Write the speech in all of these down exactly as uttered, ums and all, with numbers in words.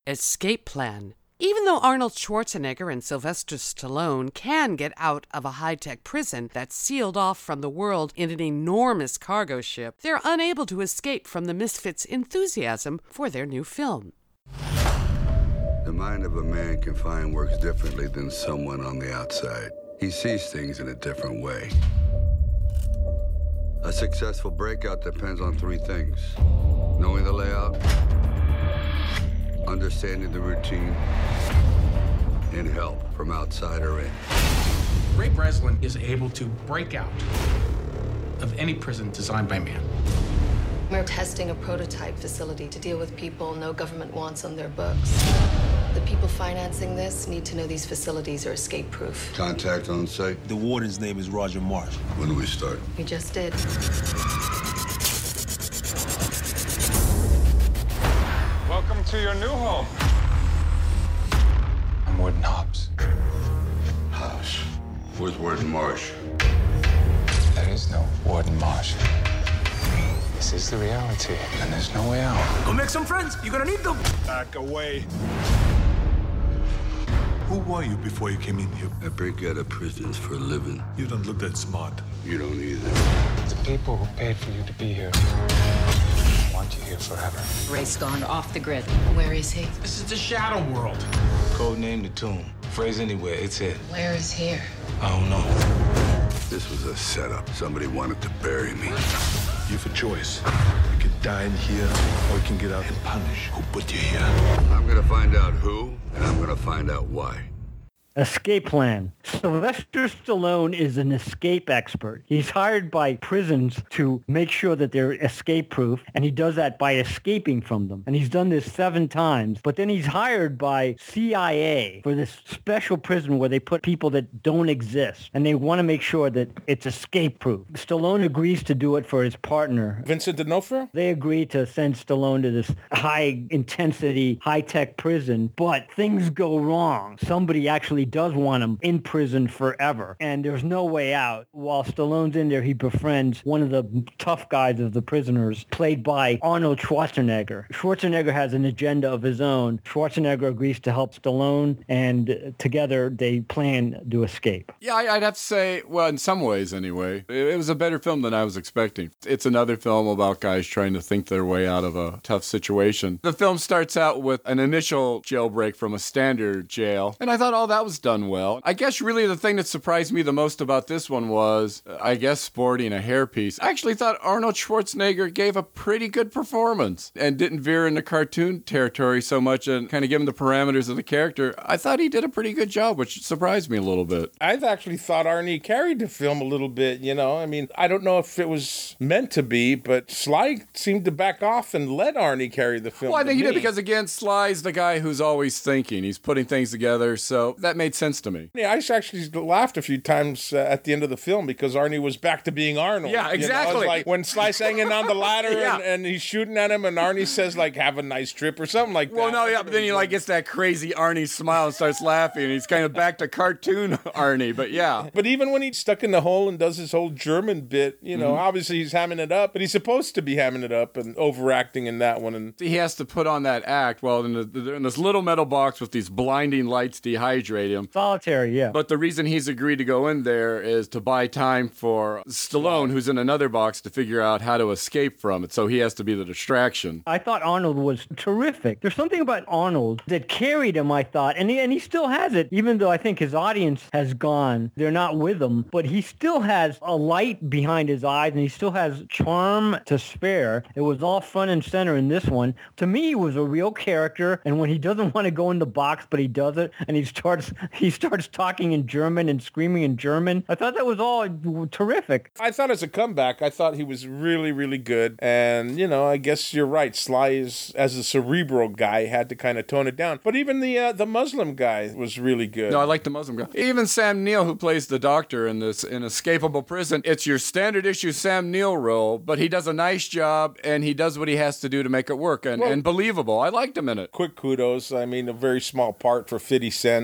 Escape Plan. Even though Arnold Schwarzenegger and Sylvester Stallone can get out of a high-tech prison that's sealed off from the world in an enormous cargo ship, they're unable to escape from the misfits' enthusiasm for their new film. The mind of a man confined works differently than someone on the outside. He sees things in a different way. A successful breakout depends on three things: knowing the layout, understanding the routine, and help from outside or in. Ray Breslin is able to break out of any prison designed by man. We're testing a prototype facility to deal with people no government wants on their books. The people financing this need to know these facilities are escape-proof. Contact on site? The warden's name is Roger Marsh. When do we start? We just did. Welcome to your new home. I'm Warden Hobbs. Hobbs. Where's Warden Marsh? There is no Warden Marsh. This is the reality, and there's no way out. Go make some friends. You're gonna need them. Back away. Who were you before you came in here? I break out of prisons for a living. You don't look that smart. You don't either. The people who paid for you to be here want you here forever. Ray's gone off the grid. Where is he? This is the Shadow World. Code name the tomb. Phrase anywhere, it's it. Where is here? I don't know. This was a setup. Somebody wanted to bury me. You have a choice. You can die in here, or you can get out and punish who put you here. I'm gonna find out who, and I'm gonna find out why. Escape Plan. Sylvester Stallone is an escape expert. He's hired by prisons to make sure that they're escape-proof, and he does that by escaping from them. And he's done this seven times. But then he's hired by C I A for this special prison where they put people that don't exist, and they want to make sure that it's escape-proof. Stallone agrees to do it for his partner, Vincent D'Onofrio? They agree to send Stallone to this high-intensity, high-tech prison, but things go wrong. Somebody actually does want him in prison forever, and there's no way out. While Stallone's in there, he befriends one of the tough guys of the prisoners, played by Arnold Schwarzenegger. Schwarzenegger has an agenda of his own. Schwarzenegger agrees to help Stallone, and together they plan to escape. Yeah, I'd have to say, well, in some ways anyway, it was a better film than I was expecting. It's another film about guys trying to think their way out of a tough situation. The film starts out with an initial jailbreak from a standard jail, and I thought all that was done well. I guess really the thing that surprised me the most about this one was, uh, I guess, sporting a hairpiece. I actually thought Arnold Schwarzenegger gave a pretty good performance and didn't veer into cartoon territory so much and kind of give him the parameters of the character. I thought he did a pretty good job, which surprised me a little bit. I've actually thought Arnie carried the film a little bit, you know. I mean, I don't know if it was meant to be, but Sly seemed to back off and let Arnie carry the film. Well, I think he me. did because, again, Sly's the guy who's always thinking. He's putting things together, so that made sense to me. Yeah, I actually laughed a few times uh, at the end of the film because Arnie was back to being Arnold. Yeah, exactly. You know? It's like when Sly's hanging on the ladder yeah. and, and he's shooting at him and Arnie says, like, have a nice trip or something like that. Well, no, yeah, but then he, like, gets that crazy Arnie smile and starts laughing, and he's kind of back to cartoon Arnie, but yeah. But even when he's stuck in the hole and does his whole German bit, you know, mm-hmm. obviously he's hamming it up, but he's supposed to be hamming it up and overacting in that one. And he has to put on that act. Well, in, the, they're in this little metal box with these blinding lights dehydrate him. Solitary, yeah. But the reason he's agreed to go in there is to buy time for Stallone, who's in another box, to figure out how to escape from it. So he has to be the distraction. I thought Arnold was terrific. There's something about Arnold that carried him, I thought, and he, and he still has it, even though I think his audience has gone. They're not with him, but he still has a light behind his eyes, and he still has charm to spare. It was all front and center in this one. To me, he was a real character, and when he doesn't want to go in the box, but he does it, and he starts he starts talking in German and screaming in German. I thought that was all terrific. I thought as a comeback, I thought he was really, really good. And, you know, I guess you're right. Sly is, as a cerebral guy, had to kind of tone it down. But even the uh, the Muslim guy was really good. No, I like the Muslim guy. Even Sam Neill, who plays the doctor in this inescapable prison, it's your standard issue Sam Neill role, but he does a nice job, and he does what he has to do to make it work, and, well, and believable. I liked him in it. Quick kudos. I mean, a very small part for fifty Cent, and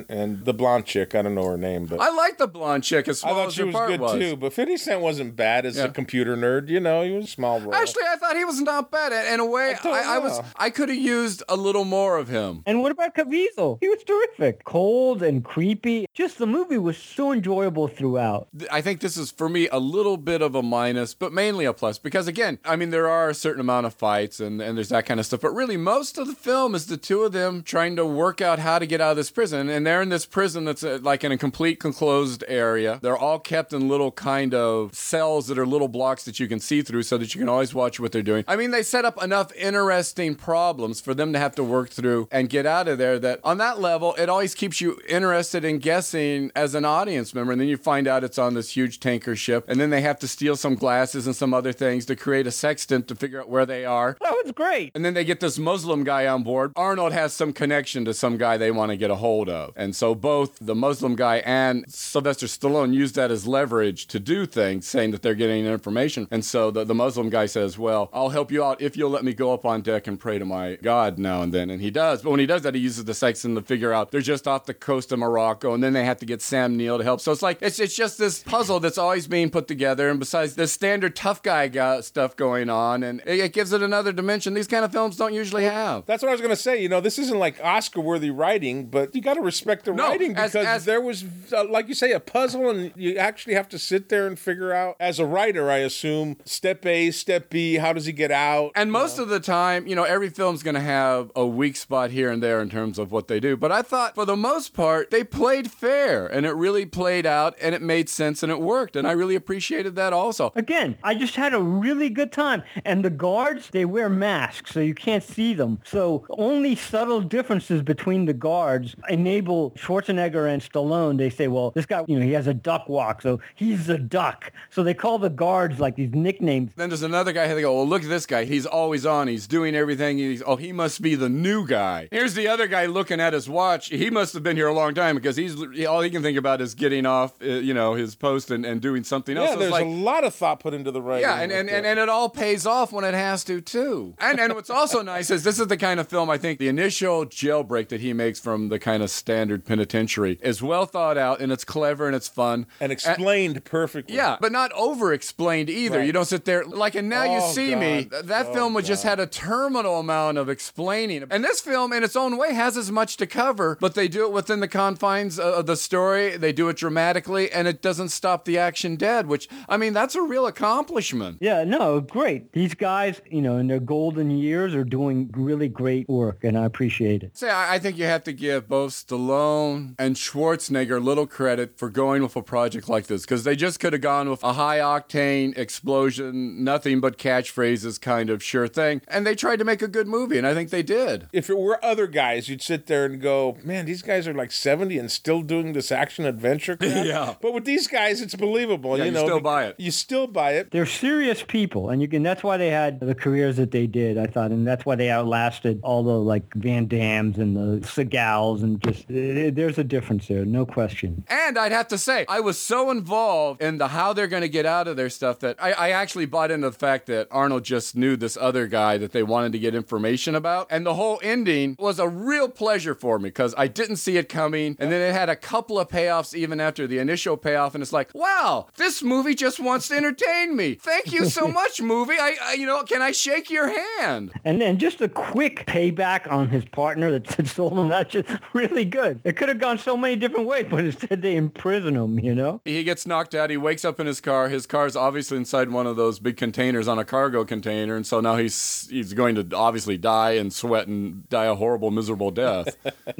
The blonde chick, I don't know her name, but I like the blonde chick as small I thought as she her was part good was. too. But fifty Cent wasn't bad as Yeah. a computer nerd. You know, he was a small role. Actually, I thought he was not bad. In a way, I don't I, I was. know. I could have used a little more of him. And what about Caviezel? He was terrific. Cold and creepy. Just the movie was so enjoyable throughout. I think this is, for me, a little bit of a minus, but mainly a plus. Because, again, I mean, there are a certain amount of fights and, and there's that kind of stuff. But really, most of the film is the two of them trying to work out how to get out of this prison. And they're in this prison that's uh, like in a complete enclosed area. They're all kept in little kind of cells that are little blocks that you can see through so that you can always watch what they're doing. I mean, they set up enough interesting problems for them to have to work through and get out of there that on that level, it always keeps you interested in guessing as an audience member. And then you find out it's on this huge tanker ship. And then they have to steal some glasses and some other things to create a sextant to figure out where they are. That was great. And then they get this Muslim guy on board. Arnold has some connection to some guy they want to get a hold of. And so both the Muslim guy and Sylvester Stallone use that as leverage to do things, saying that they're getting information. And so the, the Muslim guy says, well, I'll help you out if you'll let me go up on deck and pray to my God now and then. And he does. But when he does that, he uses the sextant to figure out they're just off the coast of Morocco. And then they have to get Sam Neill to help. So it's like, it's, it's just this puzzle that's always being put together. And besides the standard tough guy got stuff going on, and it, it gives it another dimension these kind of films don't usually have. That's what I was going to say. You know, this isn't like Oscar-worthy writing, but you got to respect the No, writing as- because as- there was, uh, like you say, a puzzle, and you actually have to sit there and figure out, as a writer, I assume, step A, step B, how does he get out? And most of the time, you know, every film's going to have a weak spot here and there in terms of what they do. But I thought, for the most part, they played fair, and it really played out, and it made sense, and it worked. And I really appreciated that also. Again, I just had a really good time. And the guards, they wear masks, so you can't see them. So only subtle differences between the guards enable Schwarzenegger and Stallone. They say, well, this guy, you know, he has a duck walk, so he's a duck. So they call the guards like these nicknames. Then there's another guy, they go, well, look at this guy. He's always on. He's doing everything. He's, oh, he must be the new guy. Here's the other guy looking at his watch. He must have been here a long time because he's all he can think about is getting off, uh, you know, his post and, and doing something else. Yeah, So there's it's like, a lot of thought put into the writing. yeah, and, and, and, and it all pays off when it has to, too. And and what's also nice is this is the kind of film, I think, the initial jailbreak that he makes from the kind of standard penitentiary is well thought out, and it's clever, and it's fun. And explained perfectly. Yeah, but not over-explained either. Right. You don't sit there, like, and Now You Oh, See God. Me, th- that Oh, film was just God. had a terminal amount of explaining. And this film, in its own way, has as much to cover, but they do it within the confines of the story. They do it dramatically, and it doesn't stop the action dead, which, I mean, that's a real accomplishment. Yeah, no, great. These guys, you know, in their golden years are doing really great work, and I appreciate it. Say, I I think you have to give both Stallone and Schwarzenegger a little credit for going with a project like this, because they just could have gone with a high-octane explosion, nothing but catchphrases kind of sure thing, and they tried to make a good movie, and I think they did. If it were other guys, you'd sit there and go, man, these guys are like seventy and still doing this action-adventure crap. Yeah. But with these guys, it's believable. Yeah, you you know, still be- buy it. You still buy it. They're serious people, and you can. That's why they had the careers that they did, I thought, and that's why they outlasted all the like Van Dams and the Segals, and just eh, there's a difference there, no question. And I'd have to say, I was so involved in the how they're going to get out of their stuff that I, I actually bought into the fact that Arnold just knew this other guy that they wanted to get information about. And the whole ending was a real pleasure for me because I didn't see it coming. And then it had a couple of payoffs even after the initial payoff. And it's like, wow, this movie just wants to entertain me. Thank you so much, movie. I, I you know, can I shake your hand? And then just a quick payback on his partner that said sold him. That's just really good. It could have gone so many different ways, but instead they imprison him, you know? He gets knocked out. He wakes up in his car. His car's obviously inside one of those big containers on a cargo container. And so now he's he's going to obviously die and sweat and die a horrible, miserable death.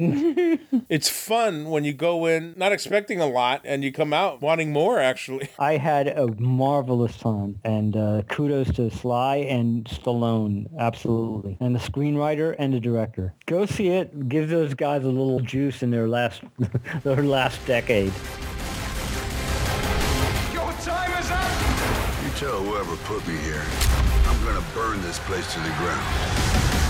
It's fun when you go in not expecting a lot and you come out wanting more, actually. I had a marvelous time, and uh, kudos to Sly and Stallone, absolutely, and the screenwriter and the director. Go see it. Give those guys a little juice in their last their last decade. Your time is up! You tell whoever put me here, I'm gonna burn this place to the ground.